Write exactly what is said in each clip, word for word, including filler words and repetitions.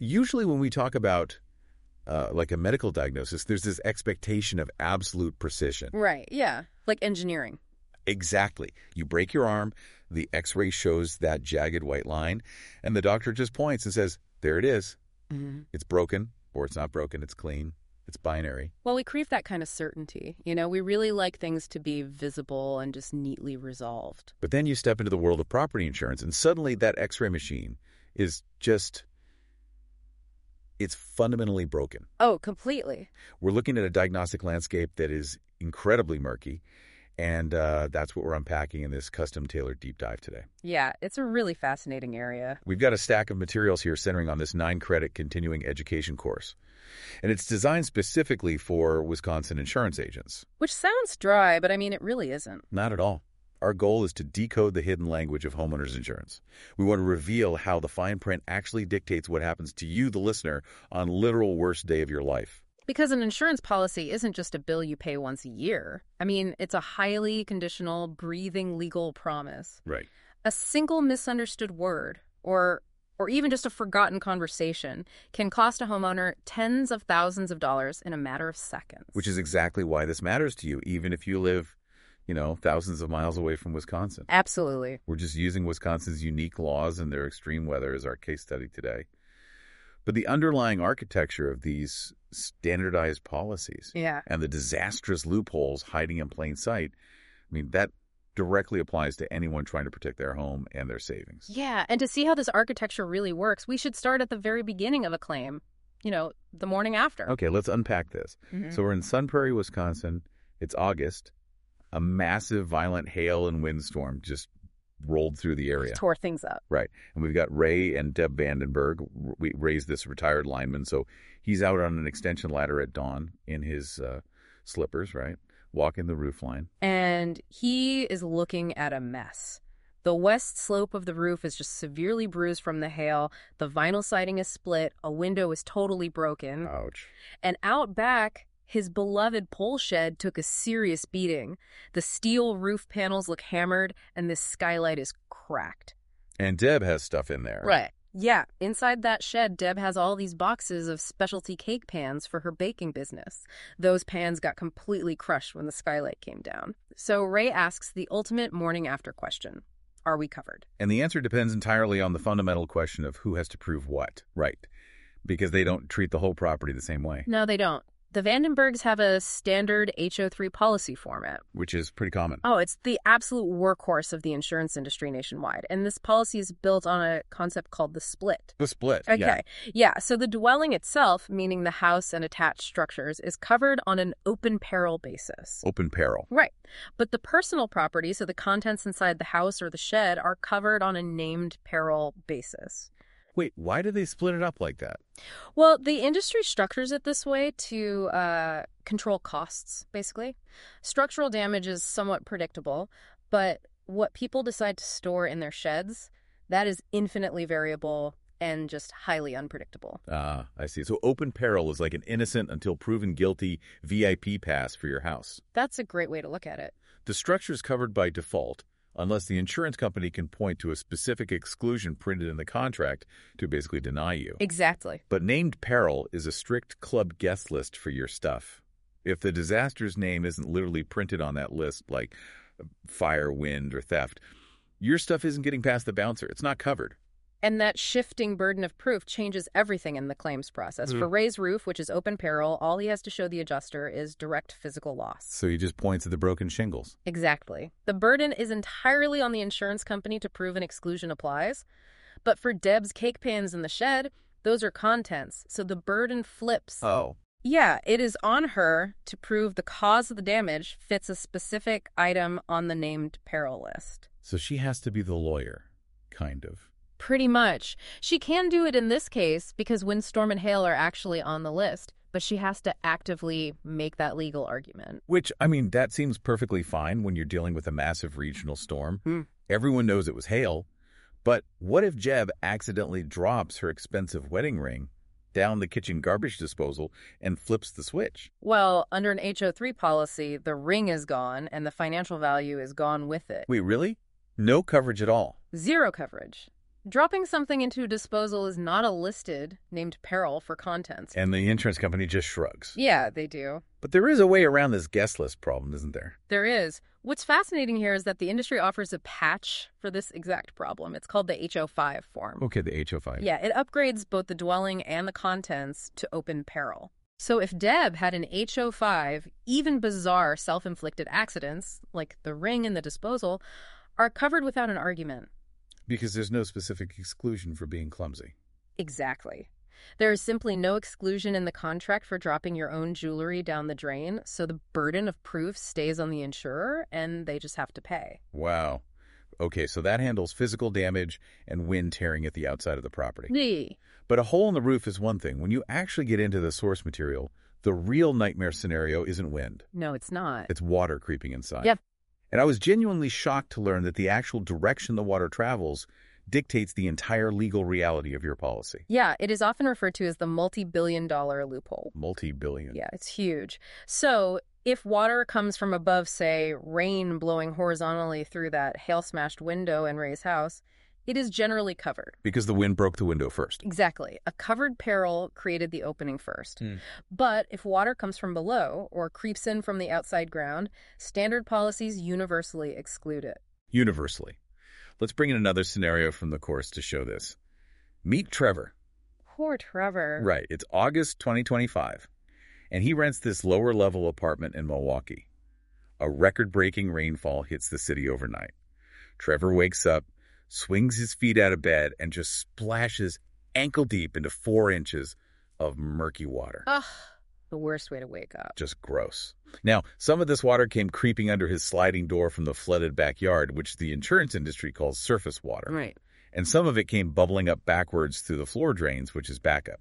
usually when we talk about uh, like a medical diagnosis, there's this expectation of absolute precision. Right, yeah. Like engineering. Exactly. You break your arm, the x-ray shows that jagged white line, and the doctor just points and says, there it is. Mm-hmm. It's broken, or it's not broken, it's clean. It's binary. Well, we crave that kind of certainty. You know, we really like things to be visible and just neatly resolved. But then you step into the world of property insurance, and suddenly that x-ray machine is just, it's fundamentally broken. Oh, completely. We're looking at a diagnostic landscape that is incredibly murky, and uh, that's what we're unpacking in this custom-tailored deep dive today. Yeah, it's a really fascinating area. We've got a stack of materials here centering on this nine-credit continuing education course. And it's designed specifically for Wisconsin insurance agents. Which sounds dry, but I mean, it really isn't. Not at all. Our goal is to decode the hidden language of homeowners insurance. We want to reveal how the fine print actually dictates what happens to you, the listener, on literal worst day of your life. Because an insurance policy isn't just a bill you pay once a year. I mean, it's a highly conditional, breathing legal promise. Right. A single misunderstood word, or or even just a forgotten conversation, can cost a homeowner tens of thousands of dollars in a matter of seconds. Which is exactly why this matters to you, even if you live, you know, thousands of miles away from Wisconsin. Absolutely. We're just using Wisconsin's unique laws and their extreme weather as our case study today. But the underlying architecture of these standardized policies yeah. and the disastrous loopholes hiding in plain sight, I mean, that directly applies to anyone trying to protect their home and their savings. Yeah, and to see how this architecture really works, we should start at the very beginning of a claim, you know, the morning after. Okay, let's unpack this. Mm-hmm. So we're in Sun Prairie, Wisconsin. It's August. A massive, violent hail and windstorm just rolled through the area. Tore things up. Right. And we've got Ray and Deb Vandenberg. We raised this retired lineman. So he's out on an extension ladder at dawn in his uh, slippers, right? Walking the roof line. And he is looking at a mess. The west slope of the roof is just severely bruised from the hail. The vinyl siding is split. A window is totally broken. Ouch. And out back, his beloved pole shed took a serious beating. The steel roof panels look hammered, and this skylight is cracked. And Deb has stuff in there. Right. Yeah. Inside that shed, Deb has all these boxes of specialty cake pans for her baking business. Those pans got completely crushed when the skylight came down. So Ray asks the ultimate morning after question. Are we covered? And the answer depends entirely on the fundamental question of who has to prove what. Right. Because they don't treat the whole property the same way. No, they don't. The Vandenbergs have a standard H O three policy format. Which is pretty common. Oh, it's the absolute workhorse of the insurance industry nationwide. And this policy is built on a concept called the split. The split, Okay. yeah. Yeah, so the dwelling itself, meaning the house and attached structures, is covered on an open peril basis. Open peril. Right. But the personal property, so the contents inside the house or the shed, are covered on a named peril basis. Wait, why do they split it up like that? Well, the industry structures it this way to uh, control costs, basically. Structural damage is somewhat predictable, but what people decide to store in their sheds, that is infinitely variable and just highly unpredictable. Ah, I see. So open peril is like an innocent until proven guilty V I P pass for your house. That's a great way to look at it. The structure is covered by default, unless the insurance company can point to a specific exclusion printed in the contract to basically deny you. Exactly. But named peril is a strict club guest list for your stuff. If the disaster's name isn't literally printed on that list, like fire, wind, or theft, your stuff isn't getting past the bouncer. It's not covered. And that shifting burden of proof changes everything in the claims process. Mm. For Ray's roof, which is open peril, all he has to show the adjuster is direct physical loss. So he just points at the broken shingles. Exactly. The burden is entirely on the insurance company to prove an exclusion applies. But for Deb's cake pans in the shed, those are contents, so the burden flips. Oh. Yeah, it is on her to prove the cause of the damage fits a specific item on the named peril list. So she has to be the lawyer, kind of. Pretty much. She can do it in this case because windstorm and hail are actually on the list, but she has to actively make that legal argument. Which, I mean, that seems perfectly fine when you're dealing with a massive regional storm. Hmm. Everyone knows it was hail. But what if Jeb accidentally drops her expensive wedding ring down the kitchen garbage disposal and flips the switch? Well, under an H O three policy, the ring is gone and the financial value is gone with it. Wait, really? No coverage at all? Zero coverage. Dropping something into disposal is not a listed named peril for contents. And the insurance company just shrugs. Yeah, they do. But there is a way around this guest list problem, isn't there? There is. What's fascinating here is that the industry offers a patch for this exact problem. It's called the H O five form. Okay, the H O five. Yeah, it upgrades both the dwelling and the contents to open peril. So if Deb had an H O five, even bizarre self-inflicted accidents, like the ring and the disposal, are covered without an argument. Because there's no specific exclusion for being clumsy. Exactly. There is simply no exclusion in the contract for dropping your own jewelry down the drain, so the burden of proof stays on the insurer, and they just have to pay. Wow. Okay, so that handles physical damage and wind tearing at the outside of the property. Nee. But a hole in the roof is one thing. When you actually get into the source material, the real nightmare scenario isn't wind. No, it's not. It's water creeping inside. Yep. And I was genuinely shocked to learn that the actual direction the water travels dictates the entire legal reality of your policy. Yeah, it is often referred to as the multi-billion dollar loophole. Multi-billion. Yeah, it's huge. So if water comes from above, say, rain blowing horizontally through that hail-smashed window in Ray's house, it is generally covered. Because the wind broke the window first. Exactly. A covered peril created the opening first. Hmm. But if water comes from below or creeps in from the outside ground, standard policies universally exclude it. Universally. Let's bring in another scenario from the course to show this. Meet Trevor. Poor Trevor. Right. It's August twenty twenty-five, and he rents this lower-level apartment in Milwaukee. A record-breaking rainfall hits the city overnight. Trevor wakes up, swings his feet out of bed, and just splashes ankle-deep into four inches of murky water. Ugh, the worst way to wake up. Just gross. Now, some of this water came creeping under his sliding door from the flooded backyard, which the insurance industry calls surface water. Right. And some of it came bubbling up backwards through the floor drains, which is backup.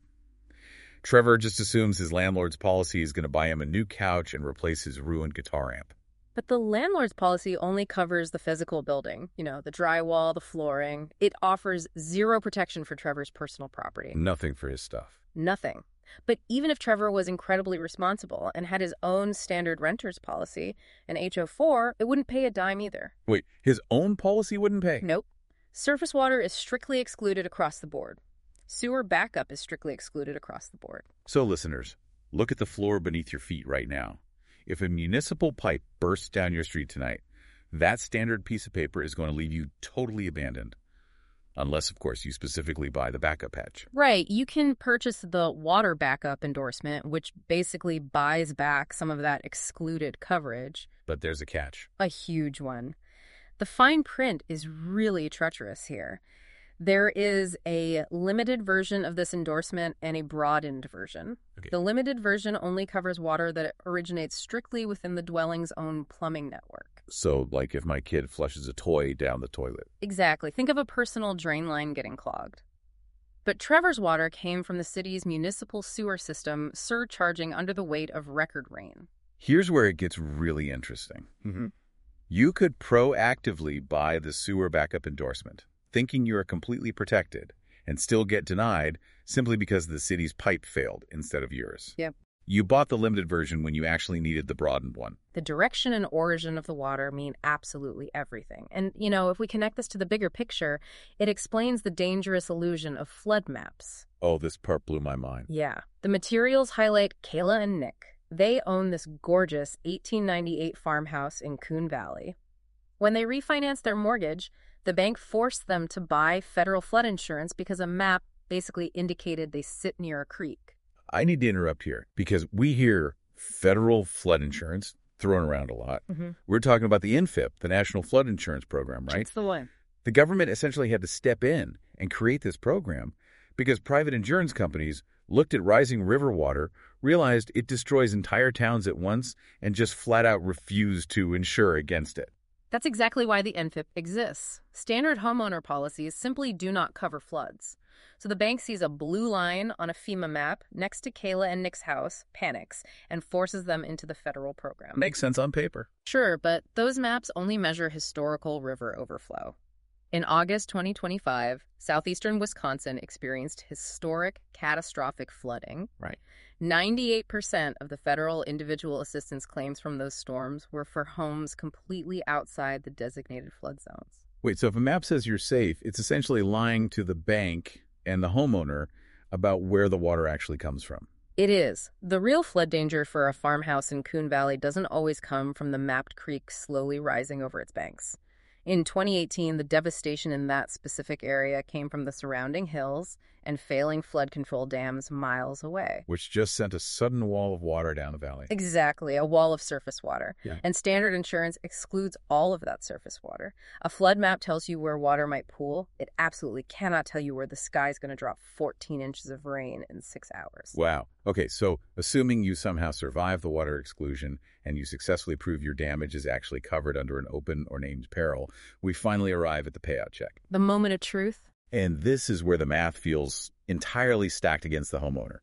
Trevor just assumes his landlord's policy is going to buy him a new couch and replace his ruined guitar amp. But the landlord's policy only covers the physical building, you know, the drywall, the flooring. It offers zero protection for Trevor's personal property. Nothing for his stuff. Nothing. But even if Trevor was incredibly responsible and had his own standard renter's policy, an H O four, it wouldn't pay a dime either. Wait, his own policy wouldn't pay? Nope. Surface water is strictly excluded across the board. Sewer backup is strictly excluded across the board. So, listeners, look at the floor beneath your feet right now. If a municipal pipe bursts down your street tonight, that standard piece of paper is going to leave you totally abandoned. Unless, of course, you specifically buy the backup patch. Right. You can purchase the water backup endorsement, which basically buys back some of that excluded coverage. But there's a catch. A huge one. The fine print is really treacherous here. There is a limited version of this endorsement and a broadened version. Okay. The limited version only covers water that originates strictly within the dwelling's own plumbing network. So, like if my kid flushes a toy down the toilet. Exactly. Think of a personal drain line getting clogged. But Trevor's water came from the city's municipal sewer system, surcharging under the weight of record rain. Here's where it gets really interesting. Mm-hmm. You could proactively buy the sewer backup endorsement, thinking you are completely protected, and still get denied simply because the city's pipe failed instead of yours. Yep. You bought the limited version when you actually needed the broadened one. The direction and origin of the water mean absolutely everything. And, you know, if we connect this to the bigger picture, it explains the dangerous illusion of flood maps. Oh, this part blew my mind. Yeah. The materials highlight Kayla and Nick. They own this gorgeous eighteen ninety-eight farmhouse in Coon Valley. When they refinanced their mortgage, the bank forced them to buy federal flood insurance because a map basically indicated they sit near a creek. I need to interrupt here because we hear federal flood insurance thrown around a lot. Mm-hmm. We're talking about the N F I P, the National Flood Insurance Program, right? That's the one. The government essentially had to step in and create this program because private insurance companies looked at rising river water, realized it destroys entire towns at once, and just flat out refused to insure against it. That's exactly why the N F I P exists. Standard homeowner policies simply do not cover floods. So the bank sees a blue line on a FEMA map next to Kayla and Nick's house, panics, and forces them into the federal program. Makes sense on paper. Sure, but those maps only measure historical river overflow. In August twenty twenty-five, southeastern Wisconsin experienced historic, catastrophic flooding. Right. ninety-eight percent of the federal individual assistance claims from those storms were for homes completely outside the designated flood zones. Wait, so if a map says you're safe, it's essentially lying to the bank and the homeowner about where the water actually comes from. It is. The real flood danger for a farmhouse in Coon Valley doesn't always come from the mapped creek slowly rising over its banks. In twenty eighteen, the devastation in that specific area came from the surrounding hills and failing flood control dams miles away. Which just sent a sudden wall of water down the valley. Exactly, a wall of surface water. Yeah. And standard insurance excludes all of that surface water. A flood map tells you where water might pool. It absolutely cannot tell you where the sky's going to drop fourteen inches of rain in six hours. Wow. Okay, so assuming you somehow survive the water exclusion and you successfully prove your damage is actually covered under an open or named peril, we finally arrive at the payout check. The moment of truth? And this is where the math feels entirely stacked against the homeowner.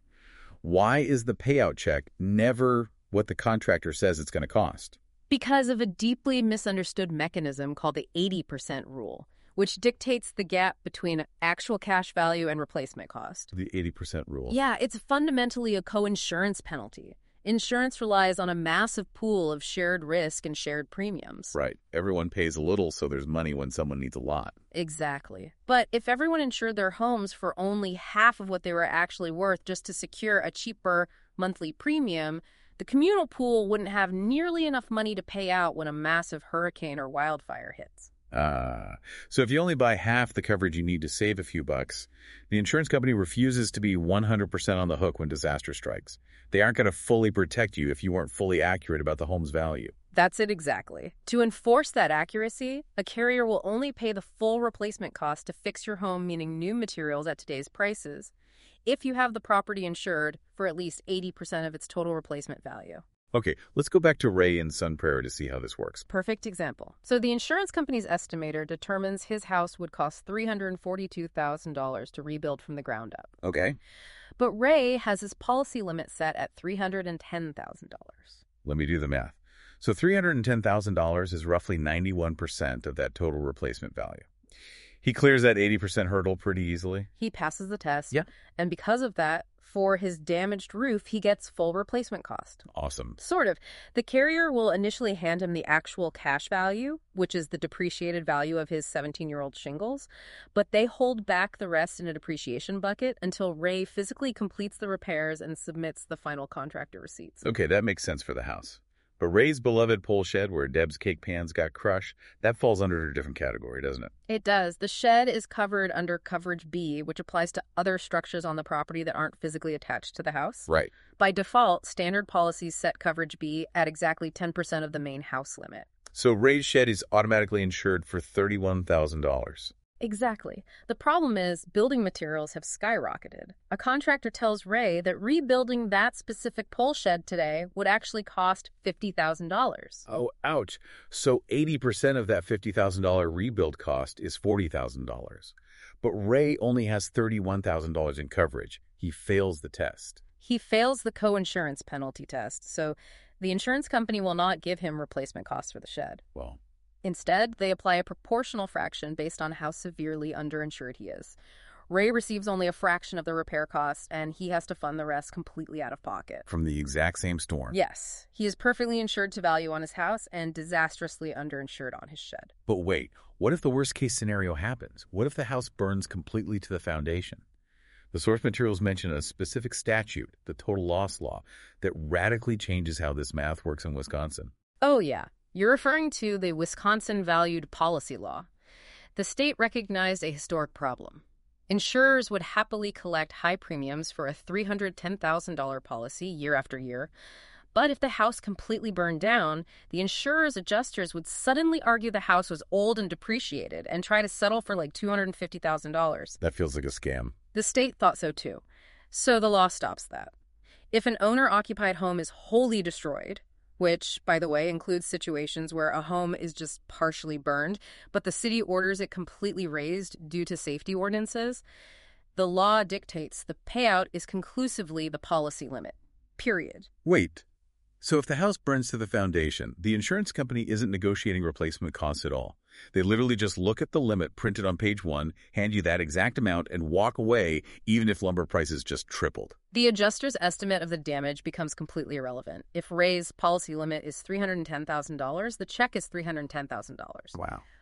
Why is the payout check never what the contractor says it's going to cost? Because of a deeply misunderstood mechanism called the eighty percent rule, which dictates the gap between actual cash value and replacement cost. The eighty percent rule. Yeah, it's fundamentally a co-insurance penalty. Insurance relies on a massive pool of shared risk and shared premiums. Right. Everyone pays a little, so there's money when someone needs a lot. Exactly. But if everyone insured their homes for only half of what they were actually worth just to secure a cheaper monthly premium, the communal pool wouldn't have nearly enough money to pay out when a massive hurricane or wildfire hits. Ah, so if you only buy half the coverage you need to save a few bucks, the insurance company refuses to be one hundred percent on the hook when disaster strikes. They aren't going to fully protect you if you weren't fully accurate about the home's value. That's it exactly. To enforce that accuracy, a carrier will only pay the full replacement cost to fix your home, meaning new materials at today's prices, if you have the property insured for at least eighty percent of its total replacement value. Okay, let's go back to Ray in Sun Prairie to see how this works. Perfect example. So the insurance company's estimator determines his house would cost three hundred forty-two thousand dollars to rebuild from the ground up. Okay. But Ray has his policy limit set at three hundred ten thousand dollars. Let me do the math. So three hundred ten thousand dollars is roughly ninety-one percent of that total replacement value. He clears that eighty percent hurdle pretty easily. He passes the test. Yeah. And because of that, for his damaged roof, he gets full replacement cost. Awesome. Sort of. The carrier will initially hand him the actual cash value, which is the depreciated value of his seventeen-year-old shingles, but they hold back the rest in a depreciation bucket until Ray physically completes the repairs and submits the final contractor receipts. Okay, that makes sense for the house. But Ray's beloved pole shed where Deb's cake pans got crushed, that falls under a different category, doesn't it? It does. The shed is covered under Coverage B, which applies to other structures on the property that aren't physically attached to the house. Right. By default, standard policies set Coverage B at exactly ten percent of the main house limit. So Ray's shed is automatically insured for thirty-one thousand dollars. Exactly. The problem is building materials have skyrocketed. A contractor tells Ray that rebuilding that specific pole shed today would actually cost fifty thousand dollars. Oh, ouch. So eighty percent of that fifty thousand dollars rebuild cost is forty thousand dollars. But Ray only has thirty-one thousand dollars in coverage. He fails the test. He fails the co-insurance penalty test, so the insurance company will not give him replacement costs for the shed. Well, Instead, they apply a proportional fraction based on how severely underinsured he is. Ray receives only a fraction of the repair costs, and he has to fund the rest completely out of pocket. from the exact same storm. Yes, he is perfectly insured to value on his house and disastrously underinsured on his shed. But wait, what if the worst case scenario happens? What if the house burns completely to the foundation? The source materials mention a specific statute, the total loss law, that radically changes how this math works in Wisconsin. Oh, yeah. You're referring to the Wisconsin Valued Policy Law. The state recognized a historic problem. Insurers would happily collect high premiums for a three hundred ten thousand dollars policy year after year, but if the house completely burned down, the insurer's adjusters would suddenly argue the house was old and depreciated and try to settle for like two hundred fifty thousand dollars. That feels like a scam. The state thought so too, so the law stops that. If an owner-occupied home is wholly destroyed, which, by the way, includes situations where a home is just partially burned, but the city orders it completely razed due to safety ordinances, the law dictates the payout is conclusively the policy limit. Period. Wait. So if the house burns to the foundation, the insurance company isn't negotiating replacement costs at all. They literally just look at the limit printed on page one, hand you that exact amount, and walk away even if lumber prices just tripled. The adjuster's estimate of the damage becomes completely irrelevant. If Ray's policy limit is three hundred ten thousand dollars, the check is three hundred ten thousand dollars. Wow.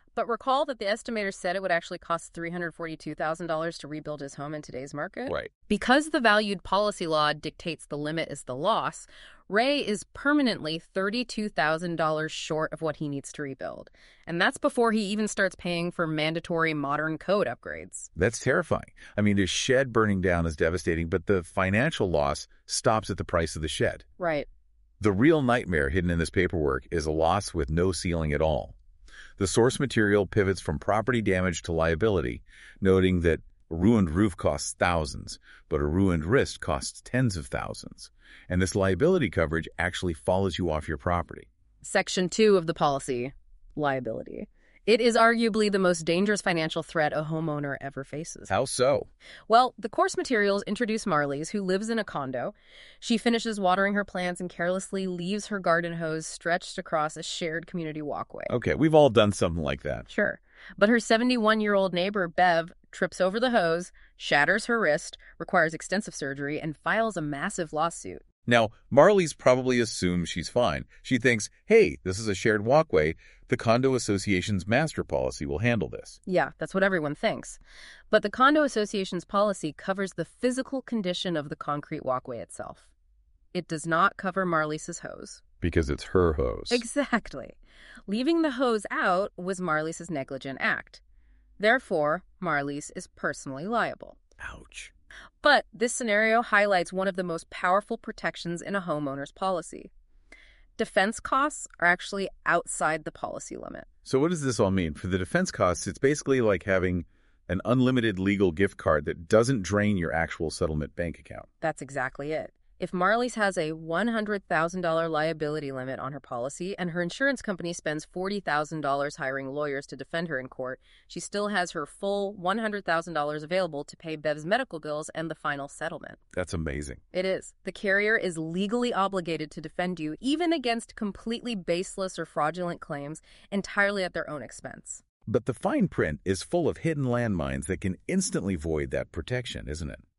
But recall that the estimator said it would actually cost three hundred forty-two thousand dollars to rebuild his home in today's market. Right. Because the valued policy law dictates the limit is the loss, Ray is permanently thirty-two thousand dollars short of what he needs to rebuild. And that's before he even starts paying for mandatory modern code upgrades. That's terrifying. I mean, his shed burning down is devastating, but the financial loss stops at the price of the shed. Right. The real nightmare hidden in this paperwork is a loss with no ceiling at all. The source material pivots from property damage to liability, noting that a ruined roof costs thousands, but a ruined wrist costs tens of thousands. And this liability coverage actually follows you off your property. Section two of the policy, liability. It is arguably the most dangerous financial threat a homeowner ever faces. How so? Well, the course materials introduce Marlies, who lives in a condo. She finishes watering her plants and carelessly leaves her garden hose stretched across a shared community walkway. Okay, we've all done something like that. Sure. But her seventy-one-year-old neighbor, Bev, trips over the hose, shatters her wrist, requires extensive surgery, and files a massive lawsuit. Now, Marlies probably assumes she's fine. She thinks, hey, this is a shared walkway. The condo association's master policy will handle this. Yeah, that's what everyone thinks. But the condo association's policy covers the physical condition of the concrete walkway itself. It does not cover Marlies' hose. Because it's her hose. Exactly. Leaving the hose out was Marlies' negligent act. Therefore, Marlies is personally liable. Ouch. But this scenario highlights one of the most powerful protections in a homeowner's policy. Defense costs are actually outside the policy limit. So what does this all mean? For the defense costs, it's basically like having an unlimited legal gift card that doesn't drain your actual settlement bank account. That's exactly it. If Marlies has a one hundred thousand dollars liability limit on her policy and her insurance company spends forty thousand dollars hiring lawyers to defend her in court, she still has her full one hundred thousand dollars available to pay Bev's medical bills and the final settlement. That's amazing. It is. The carrier is legally obligated to defend you, even against completely baseless or fraudulent claims, entirely at their own expense. But the fine print is full of hidden landmines that can instantly void that protection, isn't it?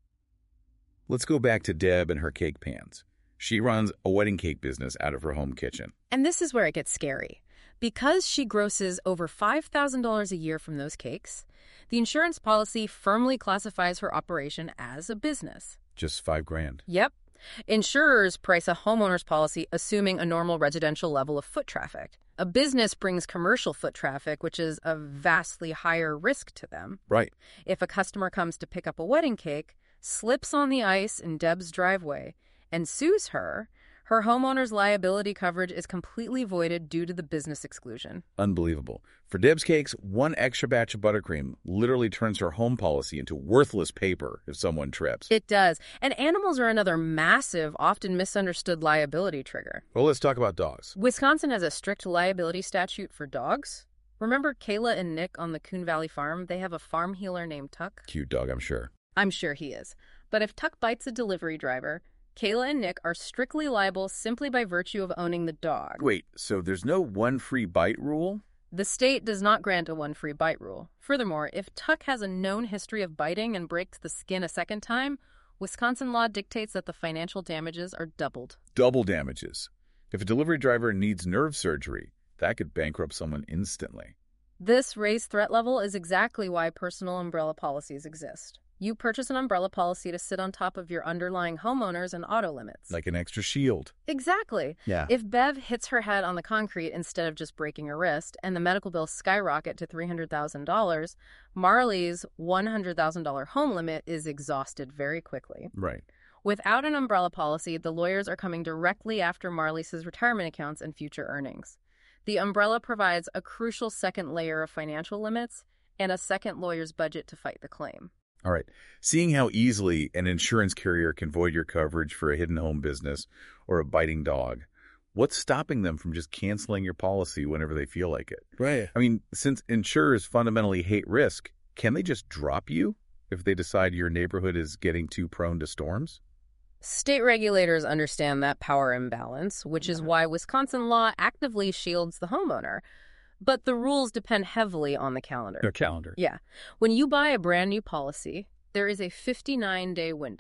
Let's go back to Deb and her cake pans. She runs a wedding cake business out of her home kitchen. And this is where it gets scary. Because she grosses over five thousand dollars a year from those cakes, the insurance policy firmly classifies her operation as a business. Just five grand. Yep. Insurers price a homeowner's policy assuming a normal residential level of foot traffic. A business brings commercial foot traffic, which is a vastly higher risk to them. Right. If a customer comes to pick up a wedding cake, slips on the ice in Deb's driveway, and sues her, her homeowner's liability coverage is completely voided due to the business exclusion. Unbelievable. For Deb's cakes, one extra batch of buttercream literally turns her home policy into worthless paper if someone trips. It does. And animals are another massive, often misunderstood liability trigger. Well, let's talk about dogs. Wisconsin has a strict liability statute for dogs. Remember Kayla and Nick on the Coon Valley farm? They have a farm healer named Tuck. Cute dog, I'm sure. I'm sure he is. But if Tuck bites a delivery driver, Kayla and Nick are strictly liable simply by virtue of owning the dog. Wait, so there's no one free bite rule? The state does not grant a one free bite rule. Furthermore, if Tuck has a known history of biting and breaks the skin a second time, Wisconsin law dictates that the financial damages are doubled. Double damages. If a delivery driver needs nerve surgery, that could bankrupt someone instantly. This raised threat level is exactly why personal umbrella policies exist. You purchase an umbrella policy to sit on top of your underlying homeowners and auto limits. Like an extra shield. Exactly. Yeah. If Bev hits her head on the concrete instead of just breaking her wrist and the medical bills skyrocket to three hundred thousand dollars, Marley's one hundred thousand dollars home limit is exhausted very quickly. Right. Without an umbrella policy, the lawyers are coming directly after Marley's retirement accounts and future earnings. The umbrella provides a crucial second layer of financial limits and a second lawyer's budget to fight the claim. All right. Seeing how easily an insurance carrier can void your coverage for a hidden home business or a biting dog, what's stopping them from just canceling your policy whenever they feel like it? Right. I mean, since insurers fundamentally hate risk, can they just drop you if they decide your neighborhood is getting too prone to storms? State regulators understand that power imbalance, which is why Wisconsin law actively shields the homeowner. But the rules depend heavily on the calendar. Their calendar. Yeah. When you buy a brand new policy, there is a fifty-nine day window.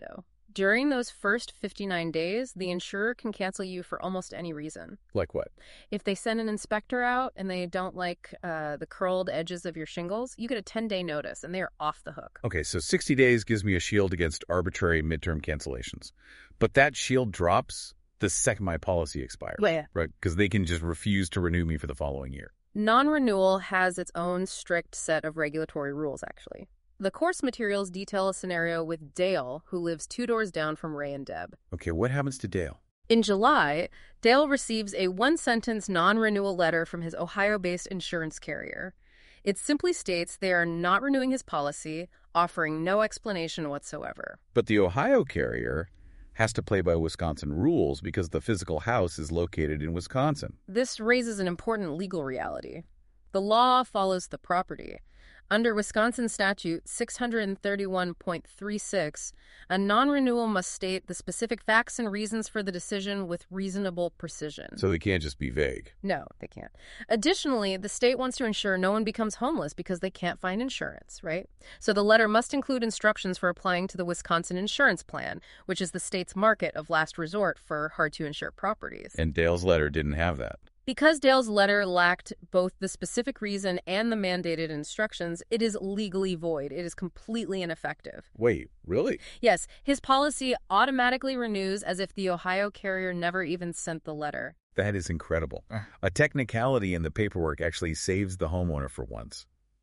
During those first fifty-nine days, the insurer can cancel you for almost any reason. Like what? If they send an inspector out and they don't like uh, the curled edges of your shingles, you get a ten-day notice, and they are off the hook. Okay, so sixty days gives me a shield against arbitrary midterm cancellations. But that shield drops the second my policy expires. Yeah. Right? Because they can just refuse to renew me for the following year. Non-renewal has its own strict set of regulatory rules, actually. The course materials detail a scenario with Dale, who lives two doors down from Ray and Deb. Okay, what happens to Dale? In July, Dale receives a one-sentence non-renewal letter from his Ohio-based insurance carrier. It simply states they are not renewing his policy, offering no explanation whatsoever. But the Ohio carrier has to play by Wisconsin rules because the physical house is located in Wisconsin. This raises an important legal reality. The law follows the property. Under Wisconsin statute six thirty-one point three six, a non-renewal must state the specific facts and reasons for the decision with reasonable precision. So they can't just be vague. No, they can't. Additionally, the state wants to ensure no one becomes homeless because they can't find insurance, right? So the letter must include instructions for applying to the Wisconsin Insurance Plan, which is the state's market of last resort for hard-to-insure properties. And Dale's letter didn't have that. Because Dale's letter lacked both the specific reason and the mandated instructions, it is legally void. It is completely ineffective. Wait, really? Yes, his policy automatically renews as if the Ohio carrier never even sent the letter. That is incredible. A technicality in the paperwork actually saves the homeowner for once.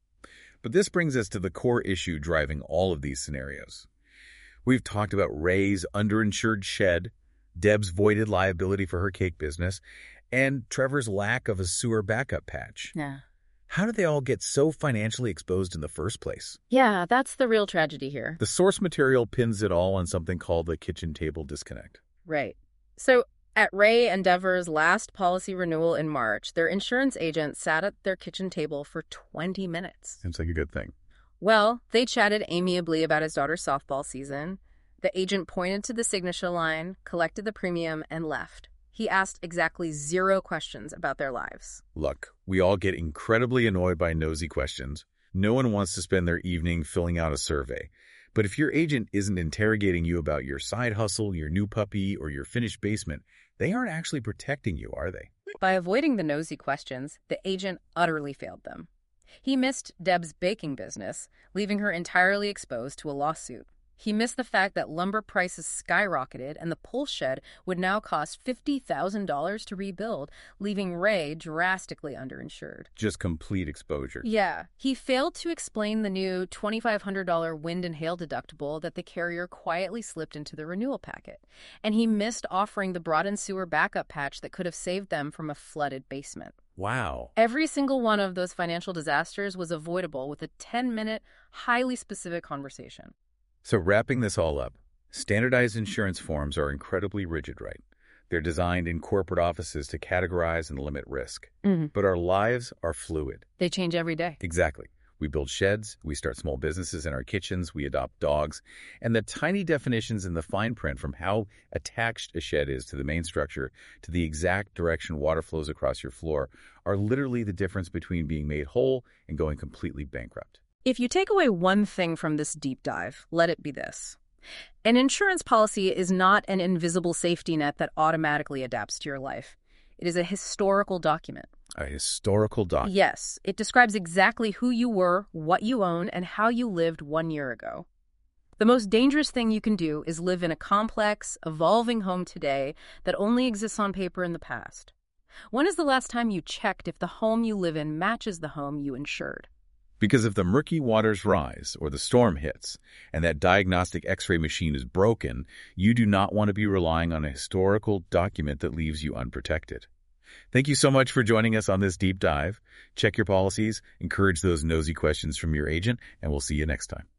But this brings us to the core issue driving all of these scenarios. We've talked about Ray's underinsured shed, Deb's voided liability for her cake business, and Trevor's lack of a sewer backup patch. Yeah. How did they all get so financially exposed in the first place? Yeah, that's the real tragedy here. The source material pins it all on something called the kitchen table disconnect. Right. So at Ray and Dever's last policy renewal in March, their insurance agent sat at their kitchen table for twenty minutes. Seems like a good thing. Well, they chatted amiably about his daughter's softball season. The agent pointed to the signature line, collected the premium, and left. He asked exactly zero questions about their lives. Look, we all get incredibly annoyed by nosy questions. No one wants to spend their evening filling out a survey. But if your agent isn't interrogating you about your side hustle, your new puppy, or your finished basement, they aren't actually protecting you, are they? By avoiding the nosy questions, the agent utterly failed them. He missed Deb's baking business, leaving her entirely exposed to a lawsuit. He missed the fact that lumber prices skyrocketed and the pole shed would now cost fifty thousand dollars to rebuild, leaving Ray drastically underinsured. Just complete exposure. Yeah. He failed to explain the new twenty-five hundred dollars wind and hail deductible that the carrier quietly slipped into the renewal packet. And he missed offering the broadened sewer backup patch that could have saved them from a flooded basement. Wow. Every single one of those financial disasters was avoidable with a ten-minute, highly specific conversation. So wrapping this all up, standardized insurance forms are incredibly rigid, right? They're designed in corporate offices to categorize and limit risk. Mm-hmm. But our lives are fluid. They change every day. Exactly. We build sheds, we start small businesses in our kitchens, we adopt dogs, and the tiny definitions in the fine print from how attached a shed is to the main structure to the exact direction water flows across your floor are literally the difference between being made whole and going completely bankrupt. If you take away one thing from this deep dive, let it be this. An insurance policy is not an invisible safety net that automatically adapts to your life. It is a historical document. A historical document? Yes. It describes exactly who you were, what you own, and how you lived one year ago. The most dangerous thing you can do is live in a complex, evolving home today that only exists on paper in the past. When is the last time you checked if the home you live in matches the home you insured? Because if the murky waters rise or the storm hits and that diagnostic x-ray machine is broken, you do not want to be relying on a historical document that leaves you unprotected. Thank you so much for joining us on this deep dive. Check your policies, encourage those nosy questions from your agent, and we'll see you next time.